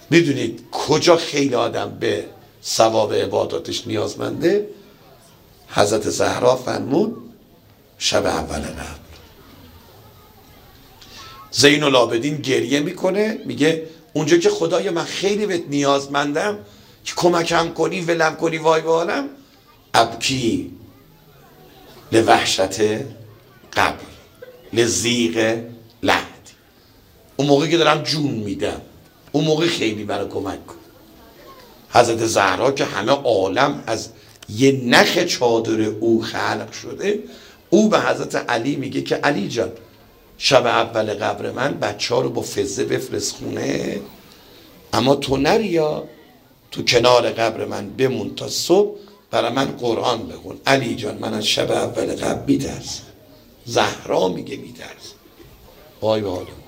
میدونید کجا خیلی آدم به ثواب عباداتش نیازمنده؟ حضرت زهرا فرمود شب اول قبر. زین العابدین گریه میکنه، میگه اونجا که خدای من خیلی بهت نیازمندم که کمکم کنی، ولم کنی، وای به حالم، ابکی لوحشت قبر لضیق لحد. اون موقعی که دارم جون میدم، اون موقع خیلی برای کمک کن. حضرت زهرا که همه عالم از یه نخ چادر او خلق شده، او به حضرت علی میگه که علی جان شب اول قبر من بچه ها رو با فضه بفرست خونه، اما تو نریا تو کنار قبر من بمون تا صبح برای من قرآن بخون. علی جان من از شب اول قبر میترسم. زهرا میگه میترسم. وای به حالم.